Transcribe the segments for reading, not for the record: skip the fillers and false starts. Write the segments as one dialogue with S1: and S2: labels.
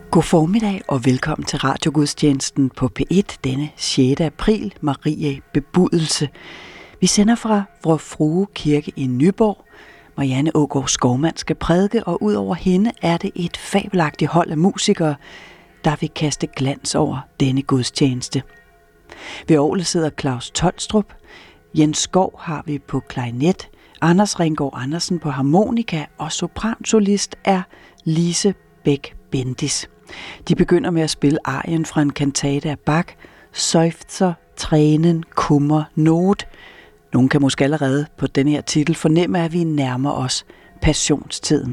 S1: God formiddag og velkommen til radiogudstjenesten på P1 denne 6. april, Marie Bebudelse. Vi sender fra Vor Frue Kirke i Nyborg. Marianne Aagaard Skovmand skal prædike, og ud over hende er det et fabelagtigt hold af musikere, der vil kaste glans over denne gudstjeneste. Ved orglet sidder Claus Tolstrup, Jens Skov har vi på klarinet, Anders Ringgaard Andersen på harmonika, og sopransolist er Lise Bæk Bendis. De begynder med at spille arien fra en kantate af Bach, Seufzer, Trænen, Kummer, Not. Nogen kan måske allerede på denne her titel fornemme, at vi nærmer os passionstiden.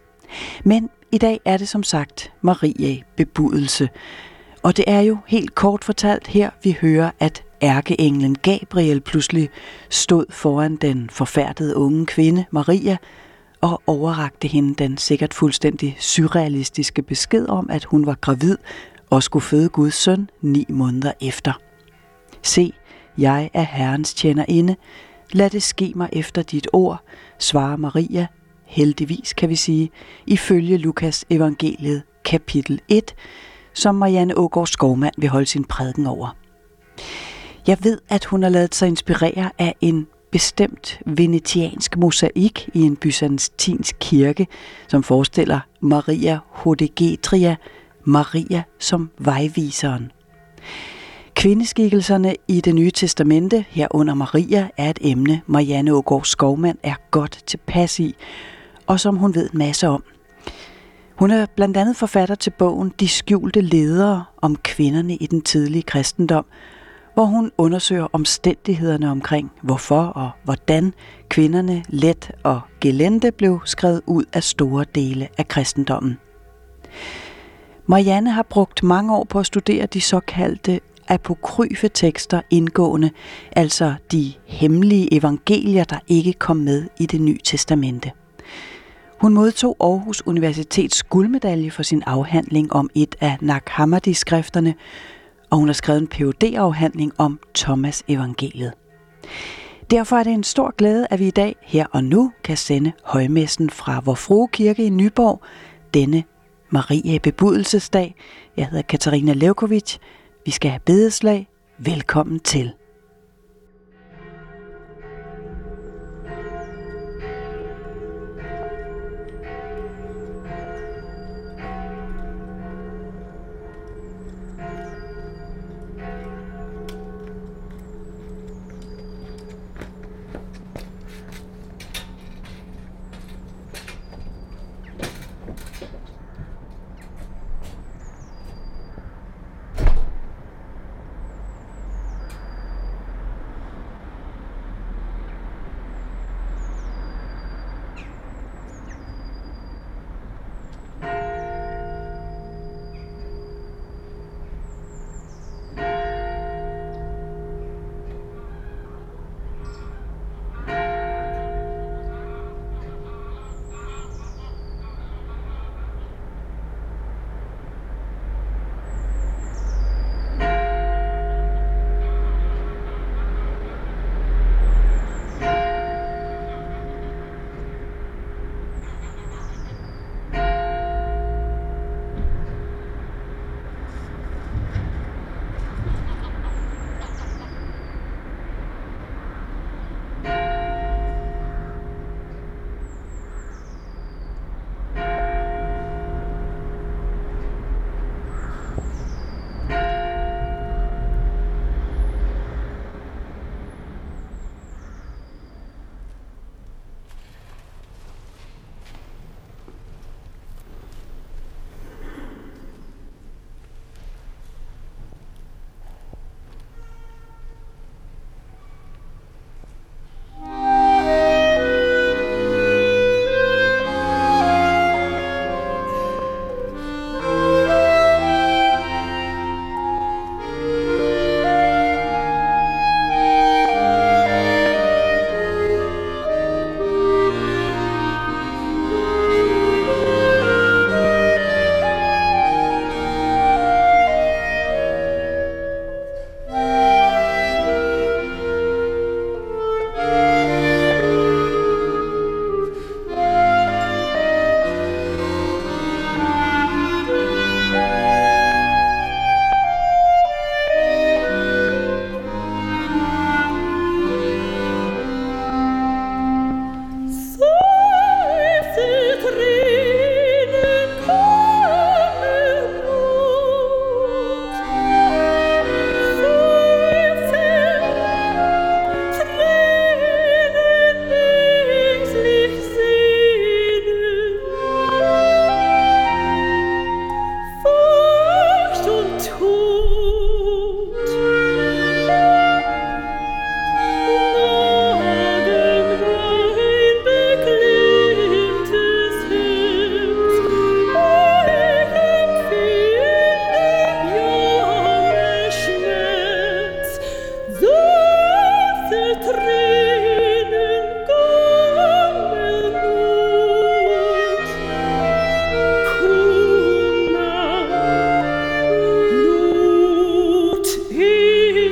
S1: Men i dag er det som sagt Marie Bebudelse. Og det er jo helt kort fortalt her, vi hører, at ærkeenglen Gabriel pludselig stod foran den forfærdede unge kvinde Maria og overrakte hende den sikkert fuldstændig surrealistiske besked om, at hun var gravid og skulle føde Guds søn 9 måneder efter. Se, jeg er Herrens tjenerinde. Lad det ske mig efter dit ord, svarer Maria, heldigvis kan vi sige, ifølge Lukas evangeliet kapitel 1, som Marianne Aagaard Skovmand vil holde sin prædiken over. Jeg ved, at hun har ladet sig inspirere af en bestemt venetiansk mosaik i en byzantinsk kirke, som forestiller Maria Hodegetria, Maria som vejviseren. Kvindeskikkelserne i Det Nye Testamente, herunder Maria, er et emne, Marianne Aagaard Skovmand er godt tilpas i, og som hun ved en masse om. Hun er blandt andet forfatter til bogen De skjulte ledere om kvinderne i den tidlige kristendom, hvor hun undersøger omstændighederne omkring, hvorfor og hvordan kvinderne let og gelente blev skrevet ud af store dele af kristendommen. Marianne har brugt mange år på at studere de såkaldte apokryfe tekster indgående, altså de hemmelige evangelier, der ikke kom med i Det Nye Testamente. Hun modtog Aarhus Universitets guldmedalje for sin afhandling om et af Nag Hammadi-skrifterne, og hun har skrevet en Ph.D.-afhandling om Thomas evangeliet. Derfor er det en stor glæde, at vi i dag, her og nu, kan sende højmessen fra Vor Frue Kirke i Nyborg, denne Marie Bebudelsesdag. Jeg hedder Katarina Levkovic. Vi skal have bedeslag. Velkommen til.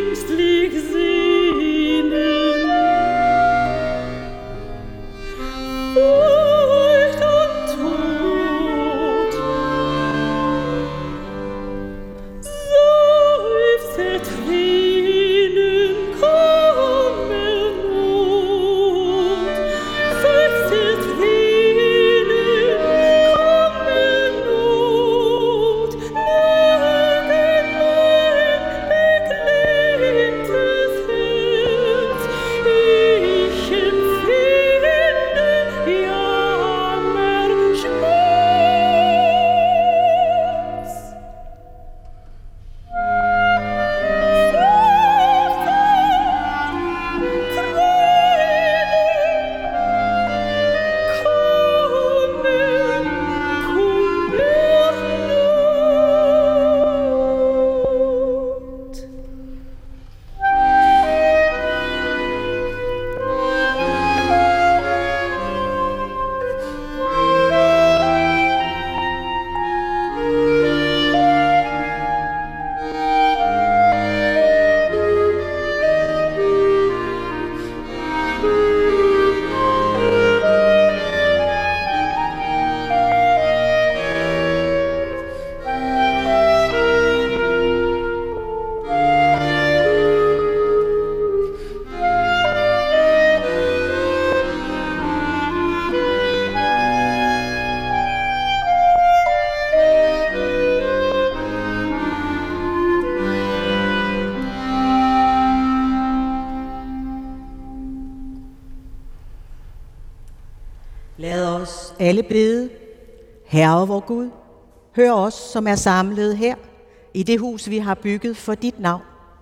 S2: alle bede. Herre vor Gud, hør os, som er samlet her i det hus, vi har bygget for dit navn.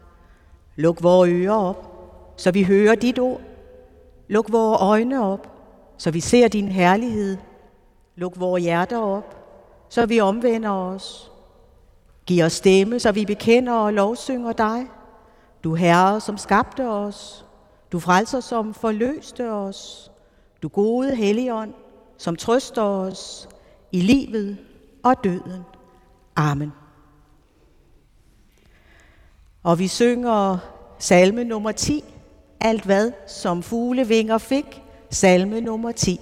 S2: Luk vores ører op, så vi hører dit ord. Luk vores øjne op, så vi ser din herlighed. Luk vores hjerter op, så vi omvender os. Giv os stemme, så vi bekender og lovsynger dig. Du Herre, som skabte os. Du frelser, som forløste os. Du gode Helligånd, som trøster os i livet og døden. Amen. Og vi synger salme nummer 10. Alt hvad som fuglevinger fik. Salme nummer 10.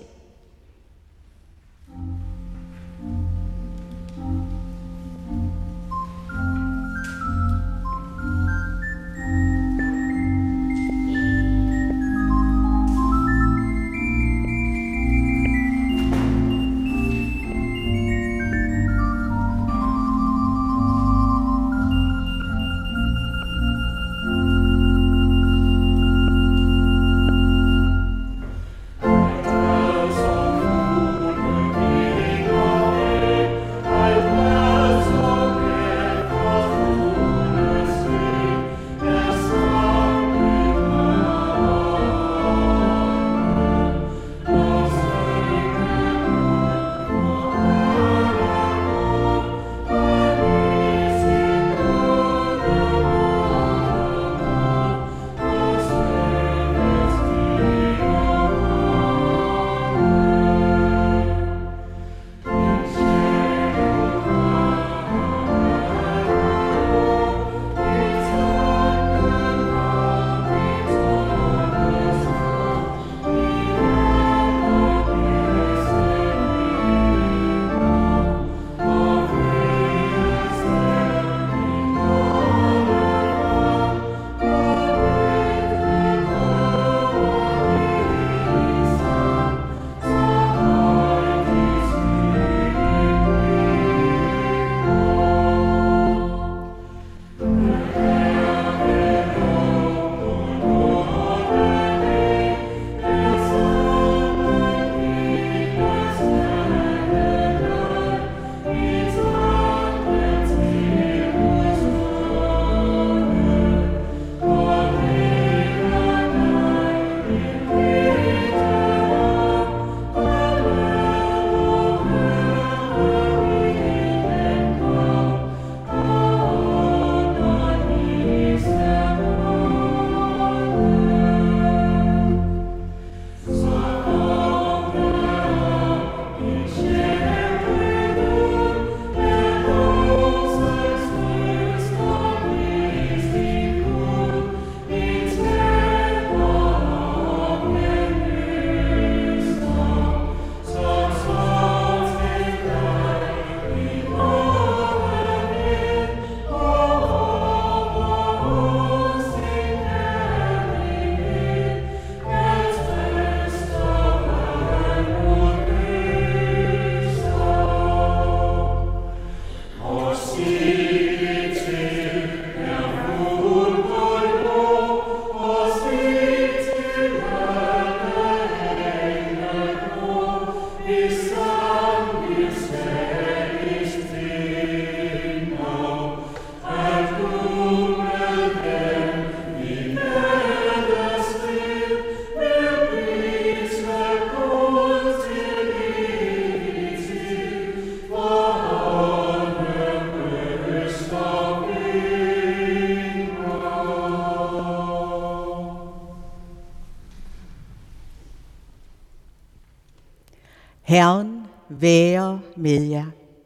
S2: Herren være med jer.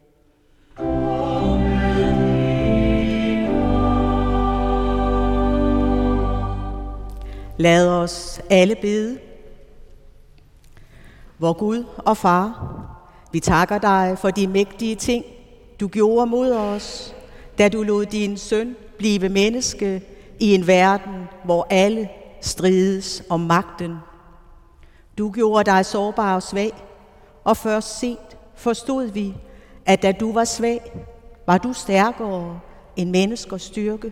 S2: Lad os alle bede. Vor Gud og Far, vi takker dig for de mægtige ting, du gjorde mod os, da du lod din søn blive menneske i en verden, hvor alle strides om magten. Du gjorde dig sårbar og svag, og først sent forstod vi, at da du var svag, var du stærkere end menneskers styrke.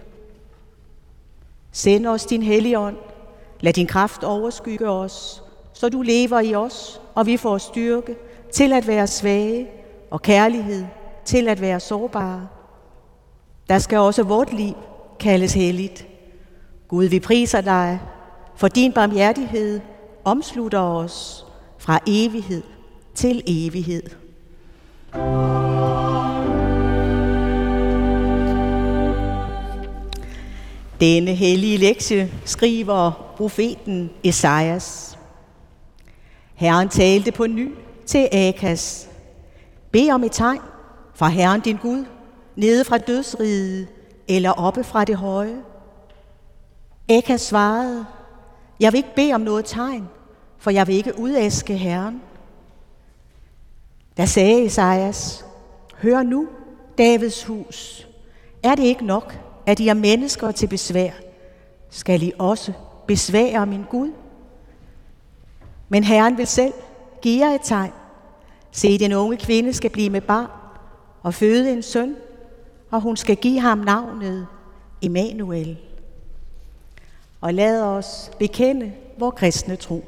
S2: Send os din Helligånd, lad din kraft overskygge os, så du lever i os, og vi får styrke til at være svage og kærlighed til at være sårbare. Der skal også vort liv kaldes helligt. Gud, vi priser dig, for din barmhjertighed omslutter os fra evighed til evighed. Denne hellige lektie skriver profeten Esajas. Herren talte på ny til Akas. Bed om et tegn fra Herren din Gud, nede fra dødsriget eller oppe fra det høje. Akas svarede, jeg vil ikke bede om noget tegn, for jeg vil ikke udæske Herren. Da sagde Esajas, hør nu, Davids hus, er det ikke nok, at I er mennesker til besvær? Skal I også besvære min Gud? Men Herren vil selv give jer et tegn. Se, den unge kvinde skal blive med barn og føde en søn, og hun skal give ham navnet Immanuel. Og lad os bekende vor kristne tro.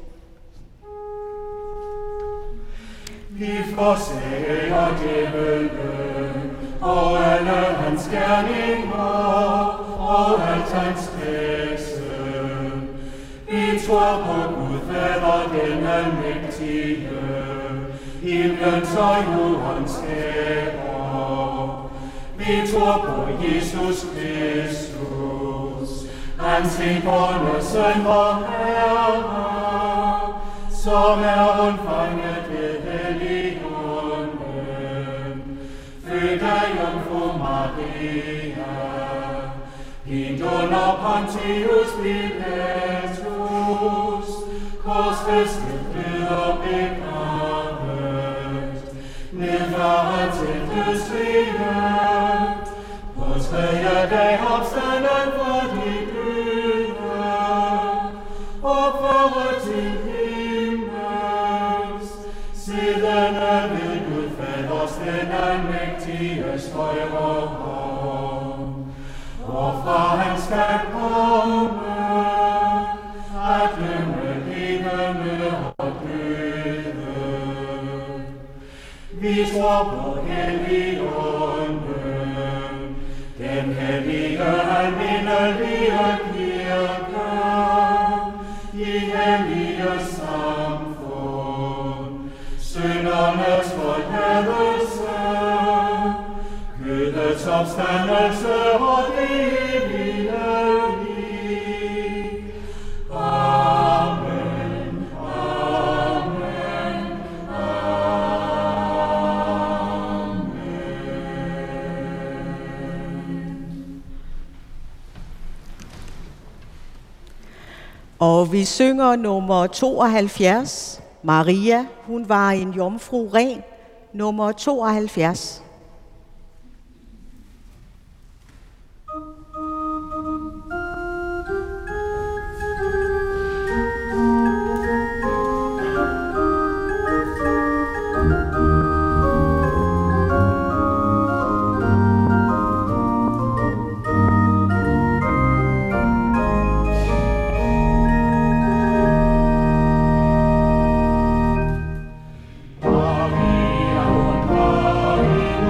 S3: Vi forsager djævelen og alle hans gerninger og alt hans kredse. Vi tror på Gud Fader, den almægtige, himlens og jordens skaber. Vi tror på Jesus Kristus, hans enbårne søn vor Herre, som er undfanget ved Helligånden, født af Jomfru Maria, hængt under Pontius Pilatus, korsfæstet, død og begravet, nedfaret til dødsriget, på tredje dag opstanden fra de døde, opført til himmels, siddende ved Gud Faders den almægtiges højre hånd, hvorfra han skal komme, at dømme levende og døde. Vi tror på Helligånden, den hellige almindelige kirke, i hellige samfund, syndernes forladelse, kødets opstandelse og det evige liv. Amen, amen, amen.
S2: Og vi synger nummer 72. Maria, hun var en jomfru ren. Nummer 72.
S3: Maria,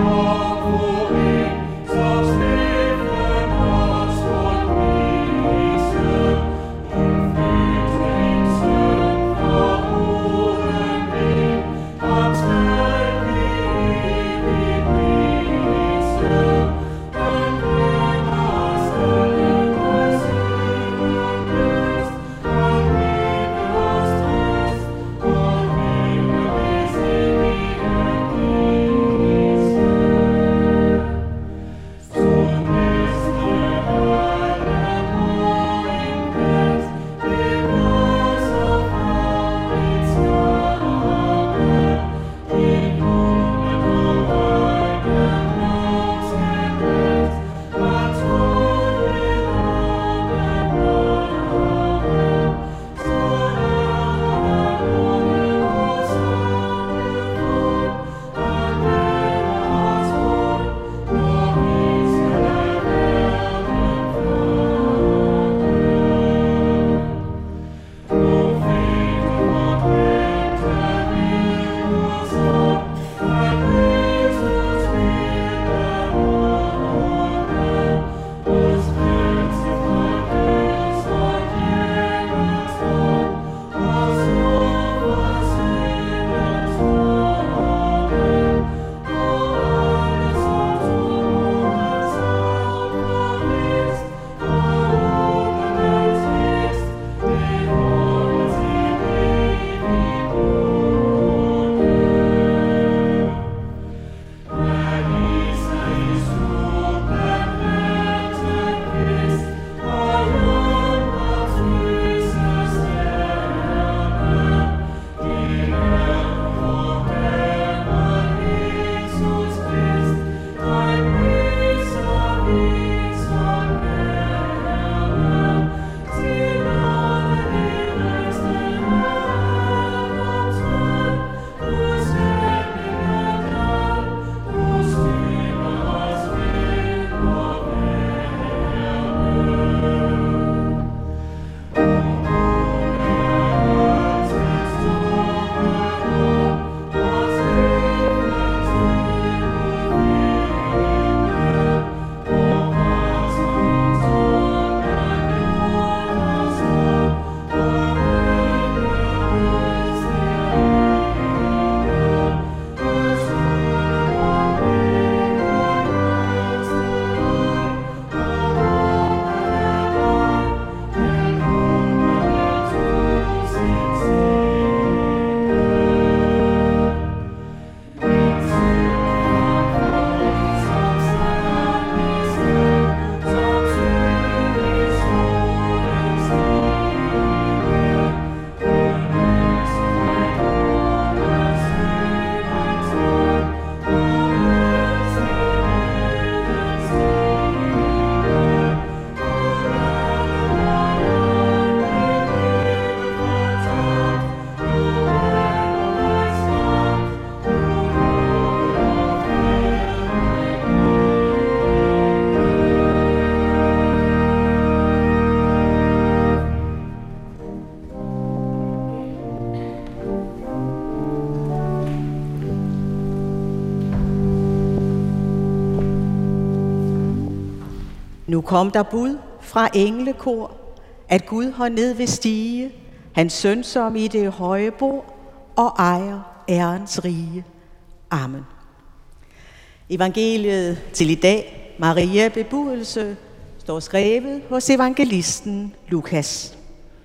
S2: Nu kom der bud fra englekor, at Gud herned vil stige, hans søn som i det høje bor, og ejer ærens rige. Amen. Evangeliet til i dag, Maria bebudelse, står skrevet hos evangelisten Lukas.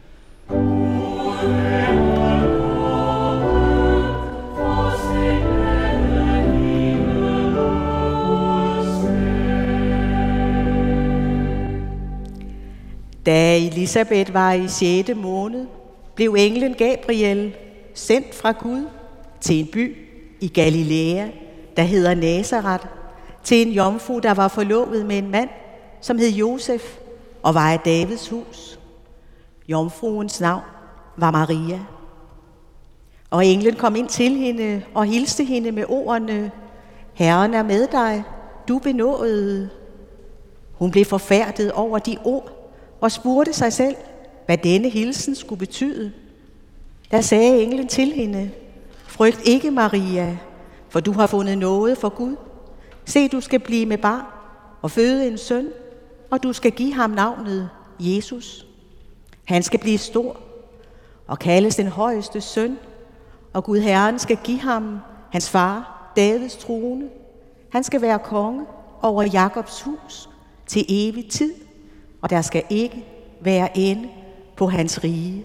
S2: Da Elisabeth var i 6. måned, blev englen Gabriel sendt fra Gud til en by i Galilea, der hedder Nazaret, til en jomfru, der var forlovet med en mand, som hed Josef og var af Davids hus. Jomfruens navn var Maria. Og englen kom ind til hende og hilste hende med ordene: Herren er med dig, du benådede. Hun blev forfærdet over de ord og spurgte sig selv, hvad denne hilsen skulle betyde. Der sagde englen til hende: Frygt ikke, Maria, for du har fundet noget for Gud. Se, du skal blive med barn og føde en søn, og du skal give ham navnet Jesus. Han skal blive stor og kaldes den højeste søn, og Gud Herren skal give ham hans far Davids trone. Han skal være konge over Jakobs hus til evig tid, og der skal ikke være ende på hans rige.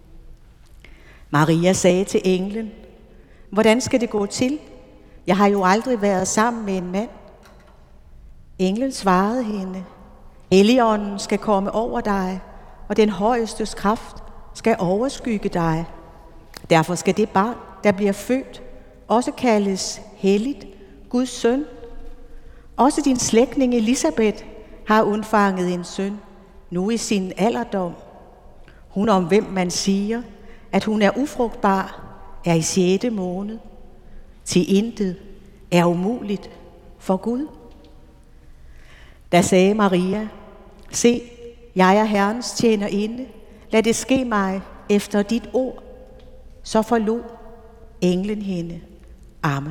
S2: Maria sagde til englen: Hvordan skal det gå til? Jeg har jo aldrig været sammen med en mand. Englen svarede hende: Helligånden skal komme over dig, og den højestes kraft skal overskygge dig. Derfor skal det barn, der bliver født, også kaldes helligt, Guds søn. Også din slægtning Elisabeth har undfanget en søn, nu i sin alderdom. Hun, om hvem man siger, at hun er ufrugtbar, er i 6. måned. Til intet er umuligt for Gud. Da sagde Maria: Se, jeg er Herrens tjenerinde. Lad det ske mig efter dit ord. Så forlod englen hende. Amen.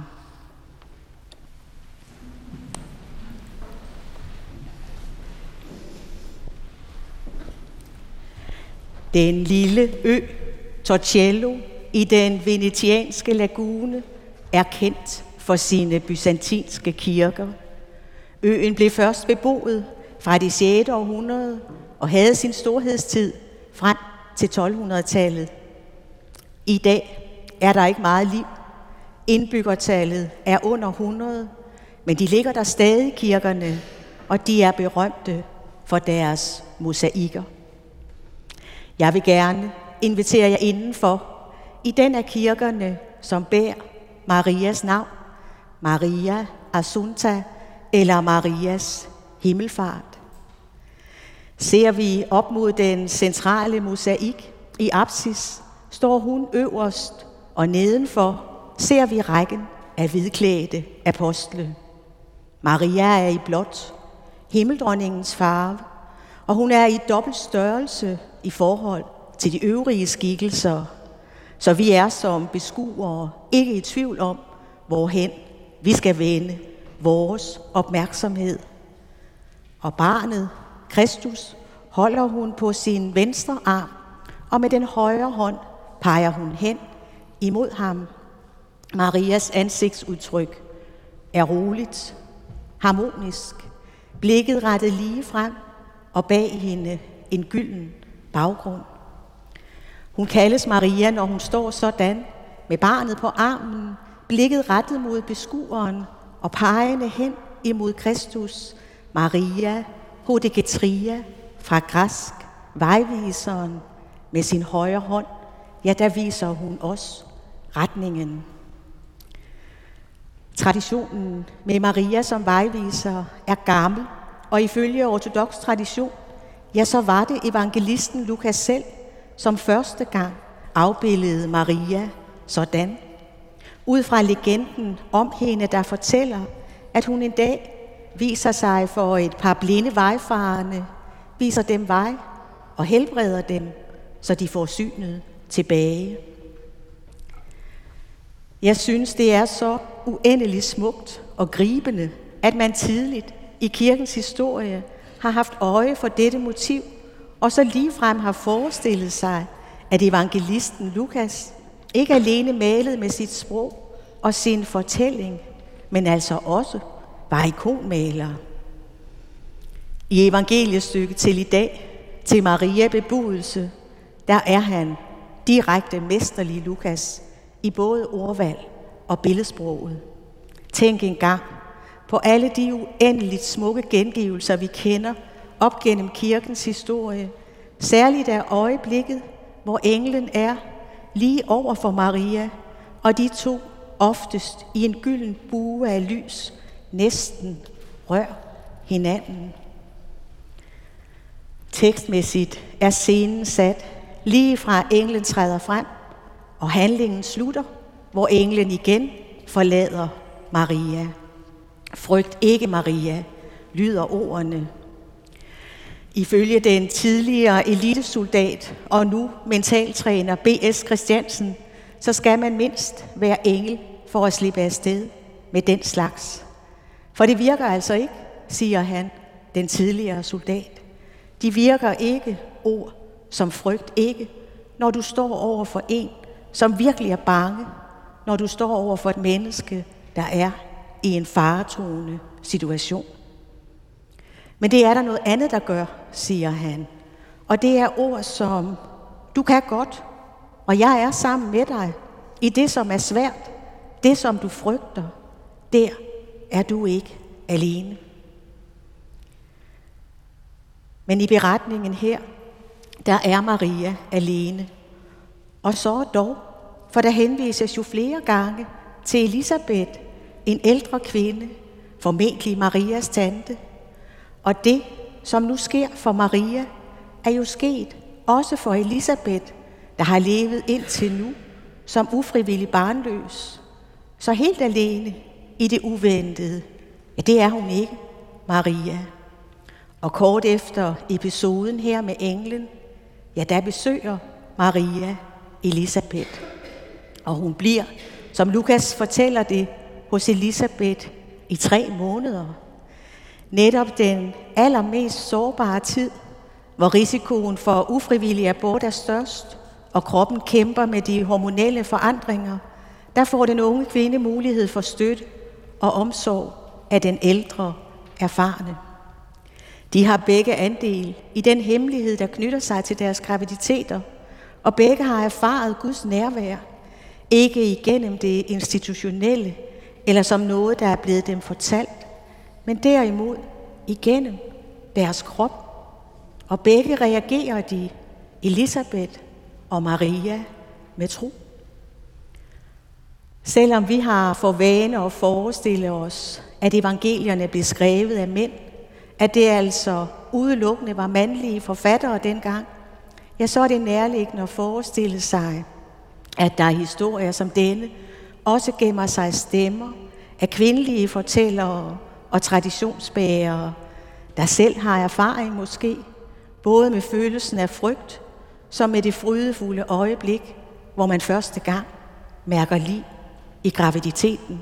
S2: Den lille ø Torcello i den venetianske lagune er kendt for sine byzantinske kirker. Øen blev først beboet fra det 6. århundrede og havde sin storhedstid frem til 1200-tallet. I dag er der ikke meget liv. Indbyggertallet er under 100, men de ligger der stadig, kirkerne, og de er berømte for deres mosaikker. Jeg vil gerne invitere jer indenfor i den af kirkerne, som bærer Marias navn, Maria Assunta eller Marias himmelfart. Ser vi op mod den centrale mosaik i apsis, står hun øverst, og nedenfor ser vi rækken af hvidklædte apostle. Maria er i blåt, himmeldronningens farve, og hun er i dobbelt størrelse i forhold til de øvrige skikkelser, så vi er som beskuere ikke i tvivl om, hvorhen vi skal vende vores opmærksomhed. Og barnet, Kristus, holder hun på sin venstre arm, og med den højre hånd peger hun hen imod ham. Marias ansigtsudtryk er roligt, harmonisk, blikket rettet lige frem, og bag hende en gylden baggrund. Hun kaldes Maria, når hun står sådan, med barnet på armen, blikket rettet mod beskueren og pegende hen imod Kristus. Maria Hodegetria, fra græsk, vejviseren, med sin højre hånd, ja, der viser hun os retningen. Traditionen med Maria som vejviser er gammel, og ifølge ortodoks tradition, ja, så var det evangelisten Lukas selv, som første gang afbildede Maria sådan. Ud fra legenden om hende, der fortæller, at hun en dag viser sig for et par blinde vejfarende, viser dem vej og helbreder dem, så de får synet tilbage. Jeg synes, det er så uendeligt smukt og gribende, at man tidligt i kirkens historie har haft øje for dette motiv, og så ligefrem har forestillet sig, at evangelisten Lukas ikke alene malede med sit sprog og sin fortælling, men altså også var ikonmaler. I evangeliestykket til i dag, til Maria bebudelse, der er han direkte mesterlig Lukas i både ordvalg og billedsproget. Tænk engang på alle de uendeligt smukke gengivelser, vi kender op gennem kirkens historie. Særligt er øjeblikket, hvor englen er lige over for Maria, og de to oftest i en gylden bue af lys næsten rør hinanden. Tekstmæssigt er scenen sat lige fra englen træder frem, og handlingen slutter, hvor englen igen forlader Maria. Frygt ikke, Maria, lyder ordene. Ifølge den tidligere elitesoldat og nu mentaltræner B.S. Christiansen, så skal man mindst være engel for at slippe afsted med den slags. For det virker altså ikke, siger han, den tidligere soldat. De virker ikke ord som frygt ikke, når du står over for en, som virkelig er bange, når du står over for et menneske, der er i en faretruende situation. Men det er der noget andet, der gør, siger han. Og det er ord som, du kan godt, og jeg er sammen med dig i det, som er svært, det, som du frygter. Der er du ikke alene. Men i beretningen her, der er Maria alene. Og så dog, for der henvises jo flere gange til Elisabeth, en ældre kvinde, formentlig Marias tante. Og det, som nu sker for Maria, er jo sket også for Elisabeth, der har levet indtil nu som ufrivillig barnløs. Så helt alene i det uventede, ja, det er hun ikke, Maria. Og kort efter episoden her med englen, ja, der besøger Maria Elisabeth. Og hun bliver, som Lukas fortæller det, hos Elisabeth i 3 måneder. Netop den allermest sårbare tid, hvor risikoen for ufrivillig abort er størst, og kroppen kæmper med de hormonelle forandringer, der får den unge kvinde mulighed for støtte og omsorg af den ældre, erfarne. De har begge andel i den hemmelighed, der knytter sig til deres graviditeter, og begge har erfaret Guds nærvær, ikke igennem det institutionelle, eller som noget, der er blevet dem fortalt, men derimod igennem deres krop. Og begge reagerer de, Elisabeth og Maria, med tro. Selvom vi har for vane at forestille os, at evangelierne blev skrevet af mænd, at det altså udelukkende var mandlige forfattere dengang, ja, så er det nærliggende at forestille sig, at der er historier som denne også gemmer sig stemmer af kvindelige fortællere og traditionsbærere, der selv har erfaring måske, både med følelsen af frygt, som med det frydefulde øjeblik, hvor man første gang mærker liv i graviditeten.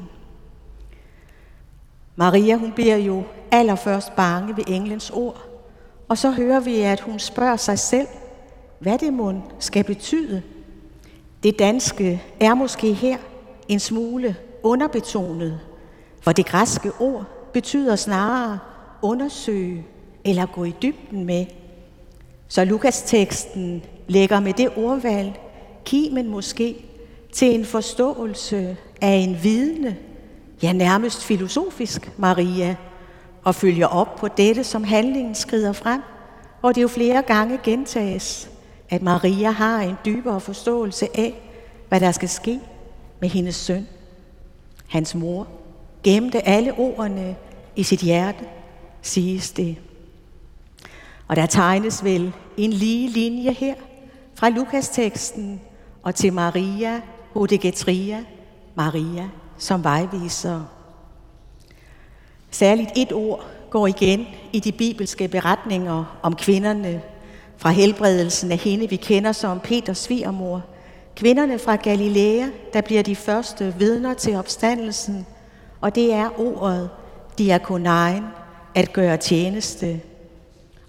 S2: Maria, hun bliver jo allerførst bange ved englens ord, og så hører vi, at hun spørger sig selv, hvad det mon skal betyde. Det danske er måske her en smule underbetonet, for det græske ord betyder snarere undersøge eller gå i dybden med. Så Lukas-teksten lægger med det ordvalg kimen måske til en forståelse af en vidende, ja nærmest filosofisk Maria, og følger op på dette, som handlingen skrider frem, hvor det jo flere gange gentages, at Maria har en dybere forståelse af, hvad der skal ske med hendes søn. Hans mor gemte alle ordene i sit hjerte, siges det. Og der tegnes vel en lige linje her fra Lukas-teksten og til Maria Hodegetria, Maria som vejviser. Særligt et ord går igen i de bibelske beretninger om kvinderne fra helbredelsen af hende, vi kender som Peters svigermor. Kvinderne fra Galilea, der bliver de første vidner til opstandelsen, og det er ordet diakonein, at gøre tjeneste.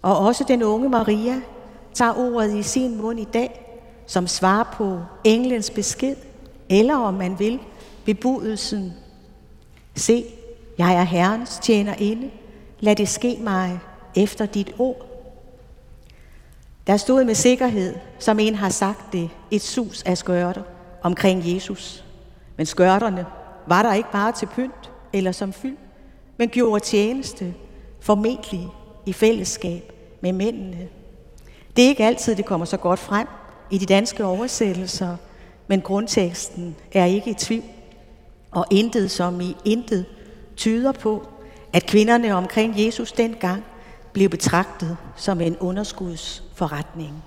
S2: Og også den unge Maria tager ordet i sin mund i dag, som svar på englens besked, eller om man vil, bebudelsen. Se, jeg er Herrens tjenerinde, lad det ske mig efter dit ord. Der stod med sikkerhed, som en har sagt det, et sus af skørter omkring Jesus. Men skørterne var der ikke bare til pynt eller som fyld, men gjorde tjeneste, formentlig i fællesskab med mændene. Det er ikke altid, det kommer så godt frem i de danske oversættelser, men grundteksten er ikke i tvivl. Og intet som i intet tyder på, at kvinderne omkring Jesus dengang blev betragtet som en underskudsforretning.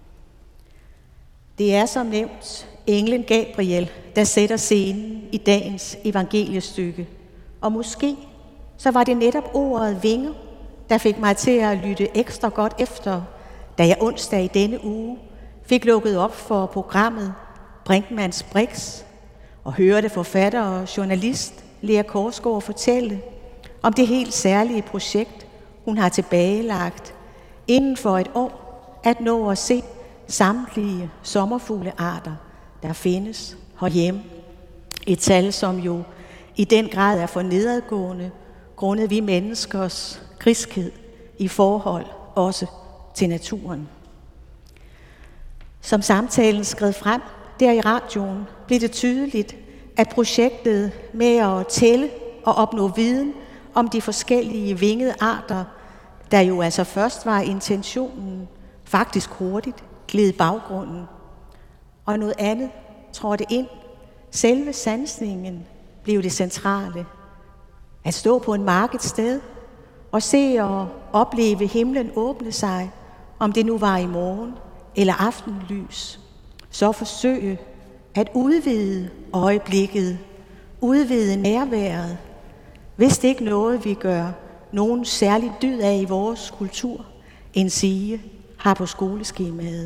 S2: Det er som nævnt englen Gabriel, der sætter scenen i dagens evangeliestykke. Og måske så var det netop ordet vinger, der fik mig til at lytte ekstra godt efter, da jeg onsdag i denne uge fik lukket op for programmet Brinkmanns Brix og hørte forfatter og journalist Lea Korsgaard fortælle om det helt særlige projekt, hun har tilbagelagt inden for et år at nå at se samtlige sommerfuglearter, der findes herhjemme. Et tal, som jo i den grad er for nedadgående, grundet vi menneskers griskhed i forhold også til naturen. Som samtalen skred frem der i radioen, blev det tydeligt, at projektet med at tælle og opnå viden om de forskellige vingede arter, der jo altså først var intentionen, faktisk hurtigt gled i baggrunden. Og noget andet trådte ind. Selve sansningen blev det centrale. At stå på en markedssted og se og opleve himlen åbne sig, om det nu var i morgen eller aftenlys, så forsøge at udvide øjeblikket, udvide nærværet, hvis det ikke noget, vi gør nogen særlig dyd af i vores kultur, end sige har på skoleskemaet.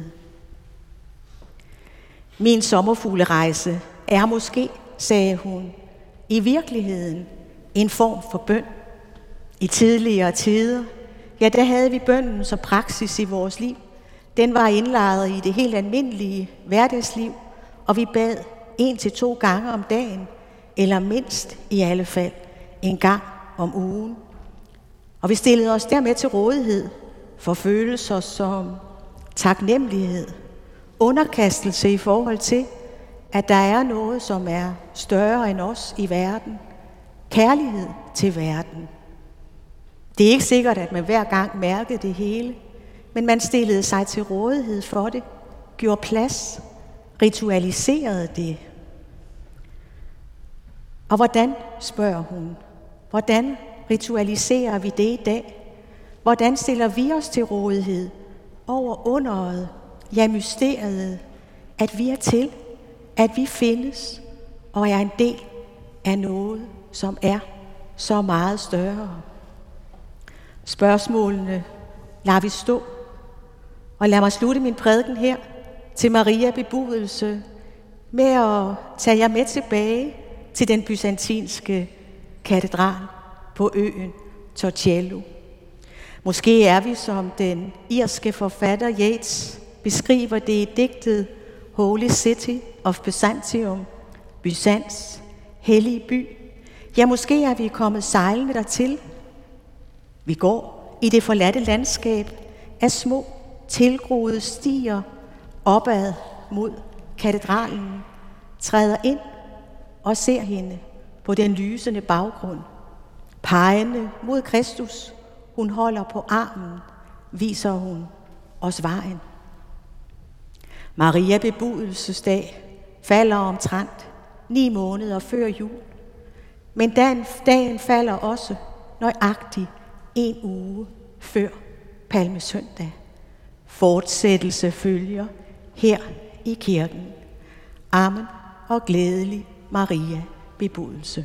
S2: Min sommerfuglerejse er måske, sagde hun, i virkeligheden en form for bøn. I tidligere tider, ja, der havde vi bønnen som praksis i vores liv. Den var indlejret i det helt almindelige hverdagsliv, og vi bad 1 til 2 gange om dagen, eller mindst i alle fald en gang om ugen. Og vi stillede os dermed til rådighed for følelser som taknemmelighed, underkastelse i forhold til, at der er noget, som er større end os i verden, kærlighed til verden. Det er ikke sikkert, at man hver gang mærkede det hele, men man stillede sig til rådighed for det, gjorde plads, ritualiserede det. Og hvordan, spørger hun, hvordan ritualiserer vi det i dag? Hvordan stiller vi os til rådighed over underet, ja mysteriet, at vi er til, at vi findes og er en del af noget, som er så meget større? Spørgsmålene lader vi stå, og lad mig slutte min prædiken her til Maria bebudelse med at tage jer med tilbage til den byzantinske katedral på øen Torcello. Måske er vi, som den irske forfatter Yeats beskriver det i digtet Holy City of Byzantium, Byzans hellige by. Ja, måske er vi kommet sejlende dertil. Vi går i det forladte landskab af små tilgroede stier opad mod katedralen, træder ind og ser hende på den lysende baggrund. Pegende mod Kristus, hun holder på armen, viser hun os vejen. Maria bebudelsesdag falder omtrent 9 måneder før jul, men dagen falder også nøjagtigt 1 uge før Palmesøndag. Fortsættelse følger her i kirken. Amen og glædelig Maria bebudelse.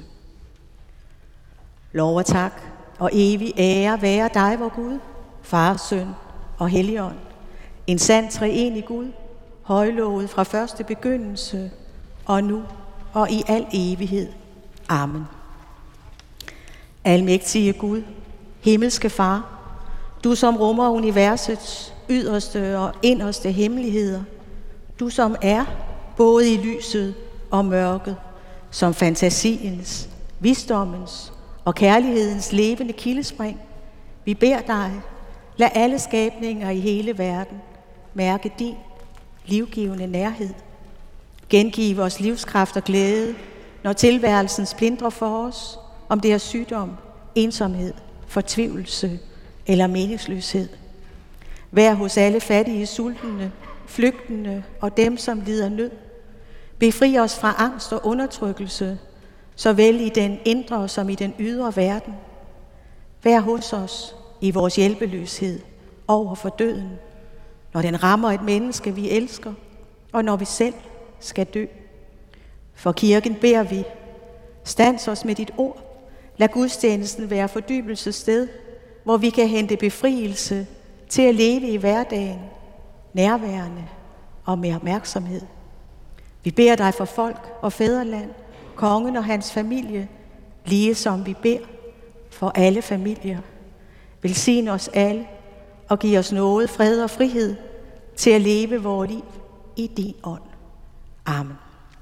S2: Lov og tak og evig ære være dig, vor Gud, Far, Søn og Helligånd. En sand treenig Gud, højlovet fra første begyndelse, og nu og i al evighed. Amen. Almægtige Gud, himmelske Far, Du som rummer universets yderste og inderste hemmeligheder. Du som er både i lyset og mørket, som fantasiens, visdommens og kærlighedens levende kildespring. Vi beder dig, lad alle skabninger i hele verden mærke din livgivende nærhed. Gengiv vores livskraft og glæde, når tilværelsen splintrer for os, om det er sygdom, ensomhed, fortvivlelse eller meningsløshed. Vær hos alle fattige, sultne, flygtende og dem, som lider nød. Befri os fra angst og undertrykkelse, såvel i den indre som i den ydre verden. Vær hos os i vores hjælpeløshed over for døden, når den rammer et menneske, vi elsker, og når vi selv skal dø. For kirken beder vi, stands os med dit ord, lad gudstjenesten være fordybelsessted, hvor vi kan hente befrielse til at leve i hverdagen, nærværende og med opmærksomhed. Vi beder dig for folk og fædreland, kongen og hans familie, lige som vi beder for alle familier. Velsign os alle og giv os nåde, fred og frihed til at leve vores liv i din ånd. Amen.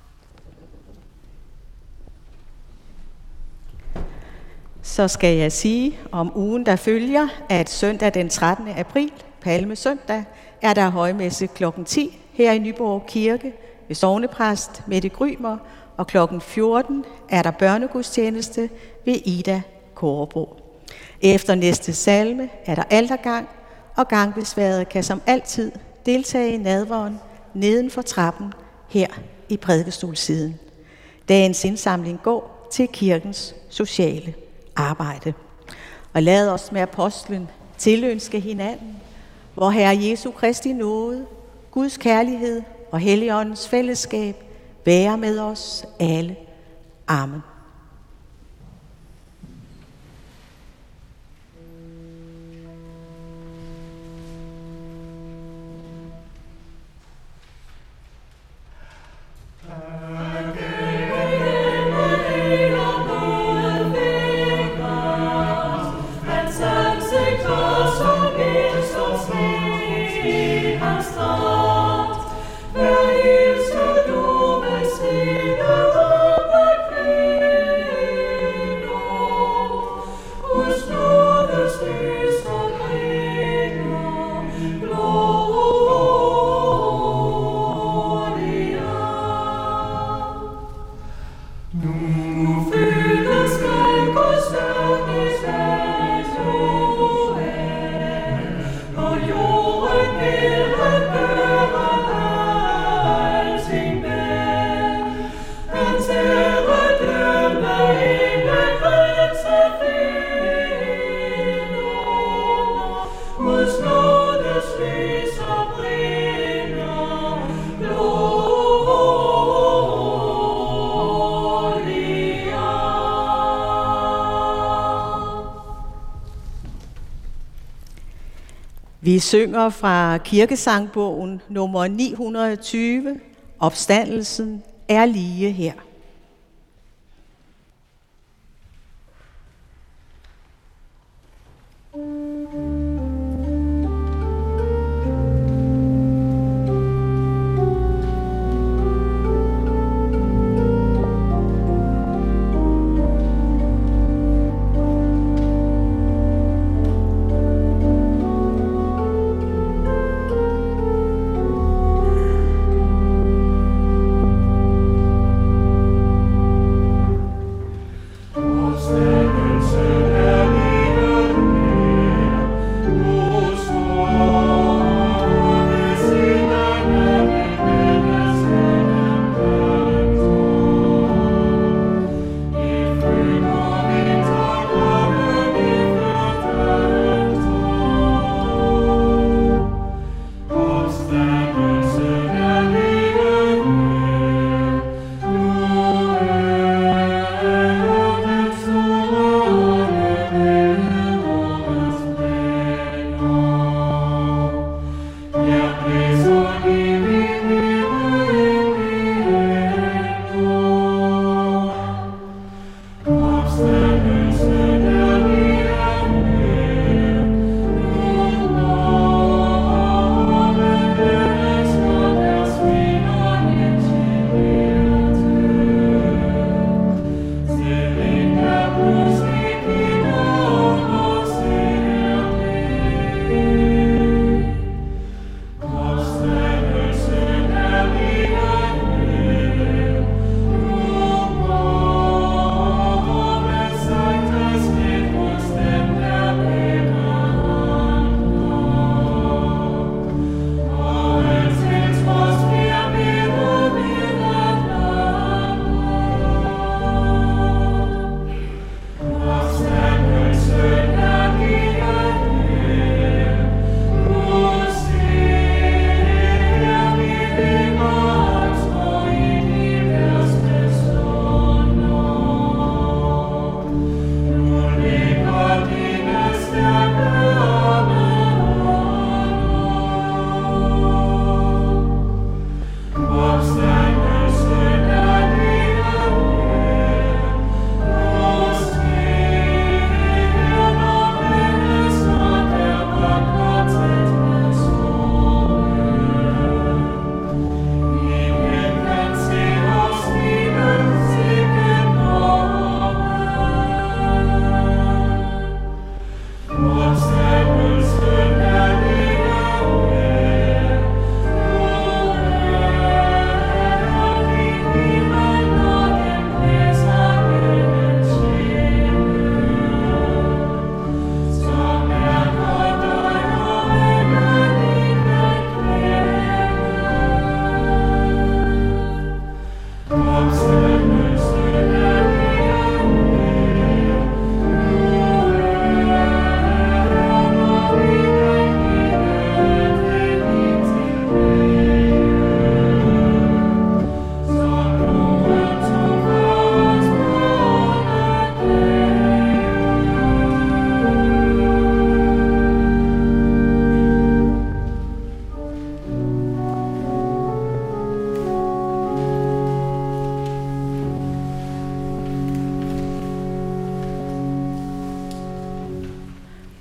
S2: Så skal jeg sige om ugen, der følger, at søndag den 13. april, Palmesøndag, er der højmesse kl. 10 her i Nyborg Kirke ved sognepræst Mette Grymer, og kl. 14 er der børnegudstjeneste ved Ida Kårebro. Efter næste salme er der altergang, og gangbesværede kan som altid deltage i nadveren neden for trappen her i prædikestolsiden. Dagens indsamling går til kirkens sociale arbejde. Og lad os med apostlen tilønske hinanden, hvor Herre Jesu Kristi nåde, Guds kærlighed og Helligåndens fællesskab være med os alle. Amen. Vi synger fra kirkesangbogen nummer 920, Opstandelsen er lige her.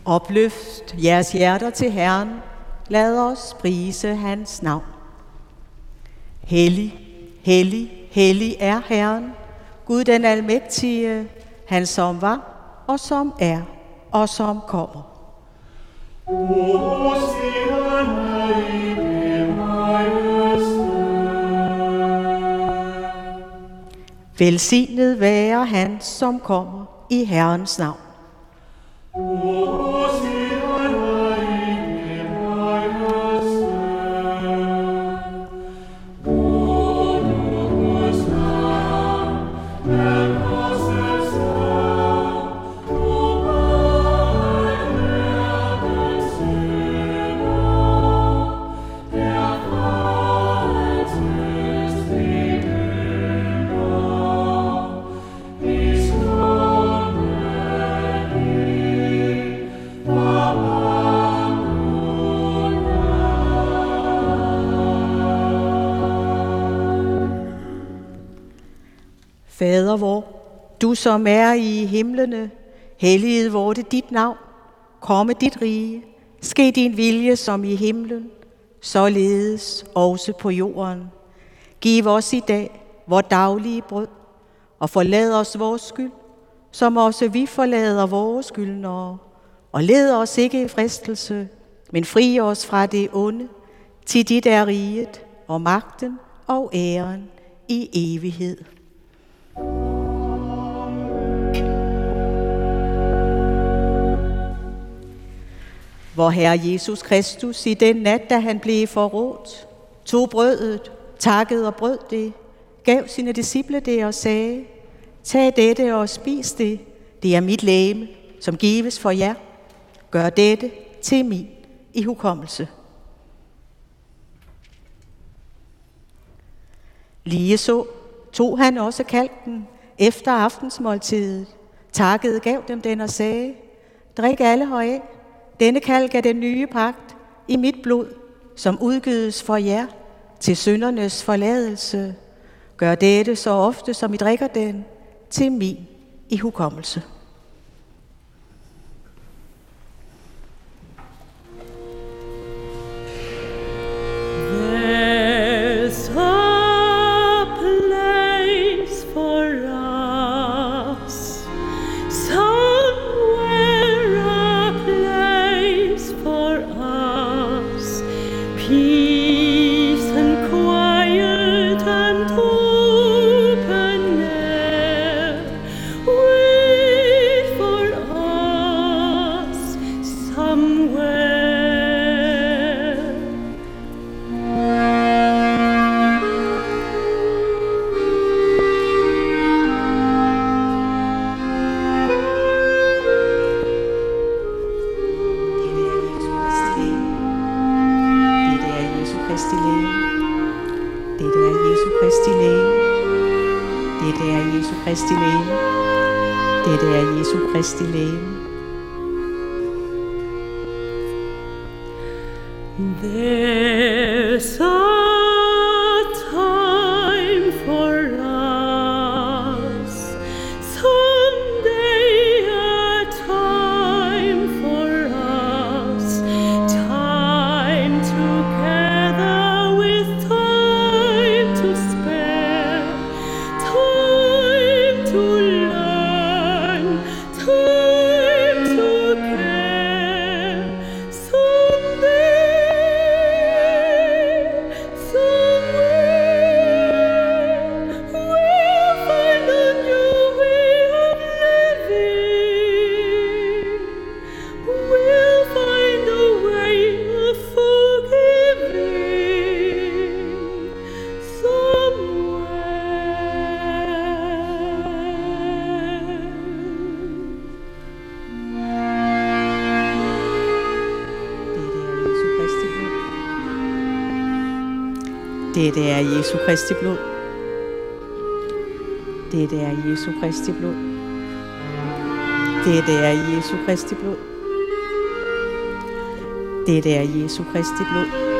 S2: Opløft jeres hjerter til Herren. Lad os prise hans navn. Hellig, hellig, hellig er Herren, Gud den almægtige, han som var, og som er, og som kommer. Velsignet være han, som kommer i Herrens navn. Fader vor, du som er i himlene, helliget vorte dit navn, komme dit rige, ske din vilje som i himlen, således også på jorden. Giv os i dag vor daglige brød, og forlad os vores skyld, som også vi forlader vores skyldnere. Og led os ikke i fristelse, men fri os fra det onde, til dit er riget og magten og æren i evighed. Vor Herre Jesus Kristus i den nat, da han blev forrådt, tog brødet, takkede og brød det, gav sine disciple det og sagde, tag dette og spis det, det er mit legeme, som gives for jer. Gør dette til min ihukommelse. Ligeså tog han også kalken efter aftensmåltidet, takkede, gav dem den og sagde, drik alle heraf. Denne kalk er den nye pagt i mit blod, som udgydes for jer til syndernes forladelse. Gør dette så ofte, som I drikker den, til min ihukommelse.
S4: There's a time for us, someday a time for us, time together with time to spare, time to learn, time to care.
S2: Dette er Jesu Kristi blod. Dette er Jesu Kristi blod. Dette er Jesu Kristi blod. Dette er Jesu Kristi blod.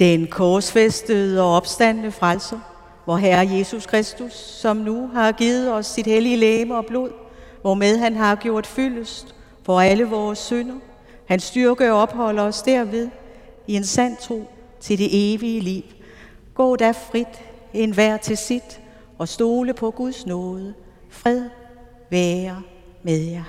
S2: Den korsfæstede og opstandne frelser, vor Herre Jesus Kristus, som nu har givet os sit hellige legeme og blod, hvormed han har gjort fyldest for alle vores synder. Hans styrke opholder os derved i en sand tro til det evige liv. Gå da frit, enhver til sit, og stole på Guds nåde. Fred være med jer.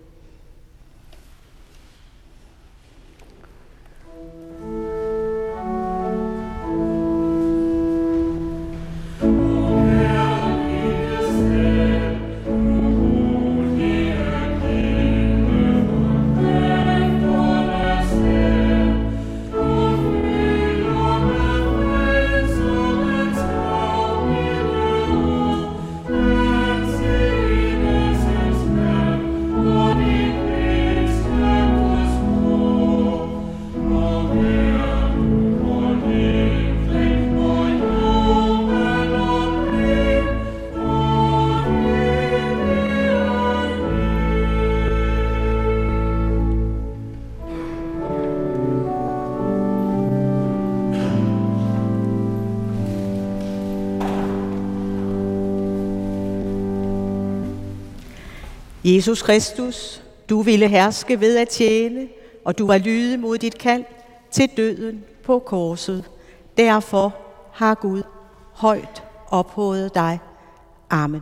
S2: Jesus Kristus, du ville herske ved at tjene, og du var lydig mod dit kald til døden på korset. Derfor har Gud højt ophøjet dig. Amen.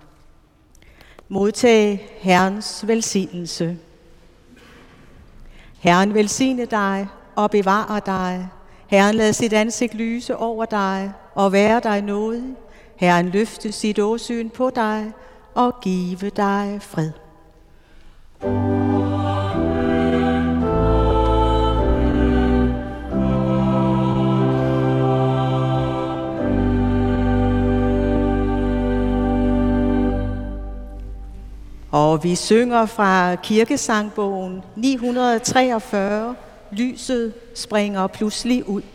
S2: Modtag Herrens velsignelse. Herren velsigne dig og bevare dig. Herren lad sit ansigt lyse over dig og være dig nådig. Herren løfte sit åsyn på dig og give dig fred. Og vi synger fra kirkesangbogen 943, Lyset springer pludselig ud.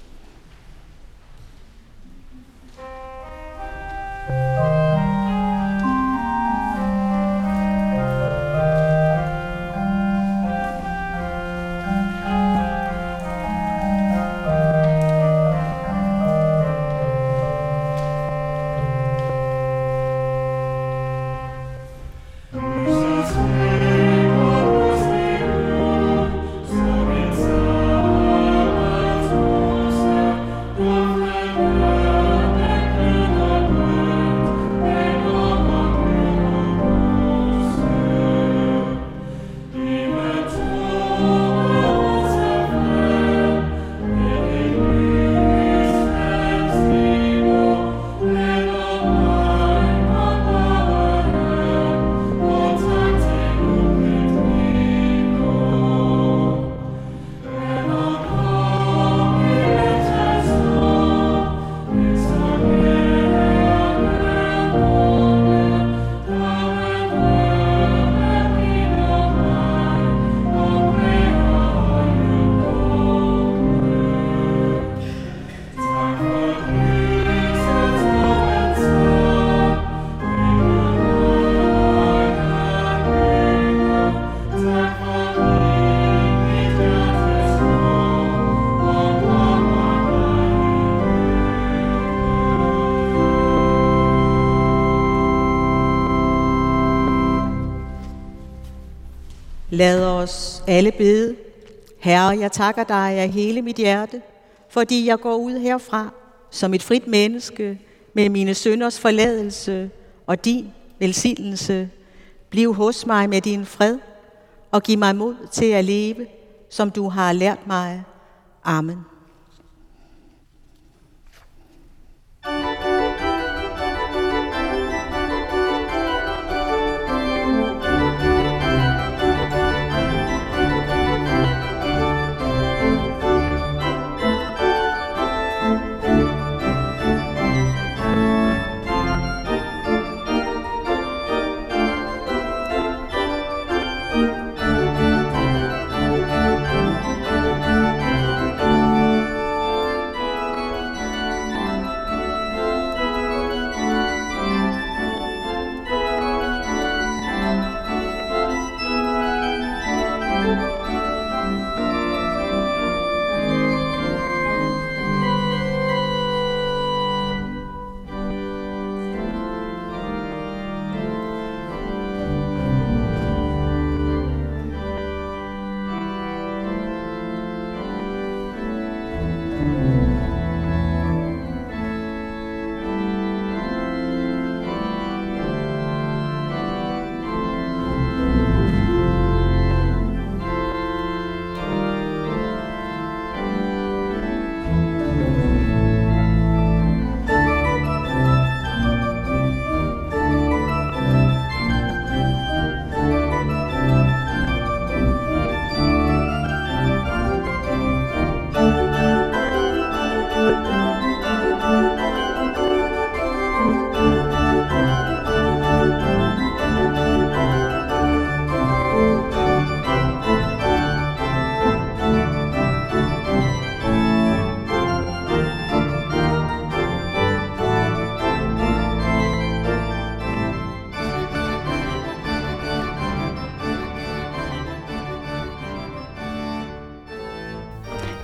S2: Lad os alle bede. Herre, jeg takker dig af hele mit hjerte, fordi jeg går ud herfra som et frit menneske med mine synders forladelse og din velsignelse. Bliv hos mig med din fred og giv mig mod til at leve, som du har lært mig. Amen.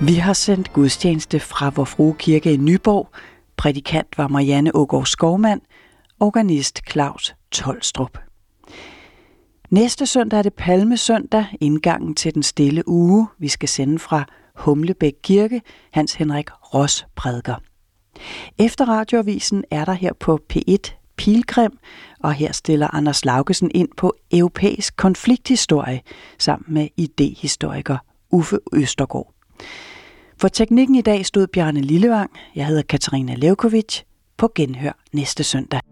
S1: Vi har sendt gudstjeneste fra Vor Frue Kirke i Nyborg. Prædikant var Marianne Aagaard Skovmand, organist Claus Tolstrup. Næste søndag er det Palmesøndag, indgangen til den stille uge. Vi skal sende fra Humlebæk Kirke, Hans Henrik Ross prædiker. Efter radioavisen er der her på P1 Pilgrim, og her stiller Anders Laugesen ind på europæisk konflikthistorie sammen med idehistoriker Uffe Østergaard. For teknikken i dag stod Bjarne Lillevang. Jeg hedder Katarina Levkovic. På genhør næste søndag.